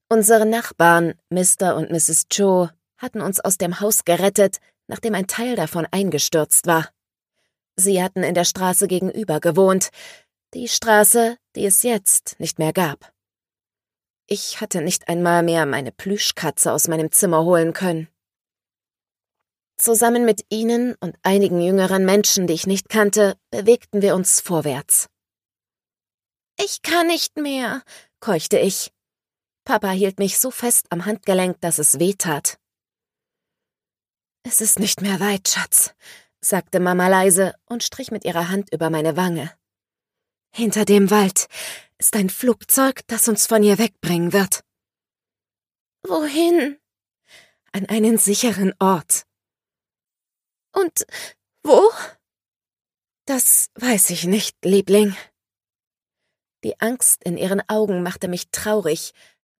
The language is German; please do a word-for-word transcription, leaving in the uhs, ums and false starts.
Unsere Nachbarn, Mister und Misses Cho, hatten uns aus dem Haus gerettet, nachdem ein Teil davon eingestürzt war. Sie hatten in der Straße gegenüber gewohnt, die Straße, die es jetzt nicht mehr gab. Ich hatte nicht einmal mehr meine Plüschkatze aus meinem Zimmer holen können. Zusammen mit ihnen und einigen jüngeren Menschen, die ich nicht kannte, bewegten wir uns vorwärts. »Ich kann nicht mehr«, keuchte ich. Papa hielt mich so fest am Handgelenk, dass es weh tat. »Es ist nicht mehr weit, Schatz«, sagte Mama leise und strich mit ihrer Hand über meine Wange. »Hinter dem Wald ist ein Flugzeug, das uns von hier wegbringen wird.« »Wohin?« »An einen sicheren Ort.« »Und wo?« »Das weiß ich nicht, Liebling.« Die Angst in ihren Augen machte mich traurig,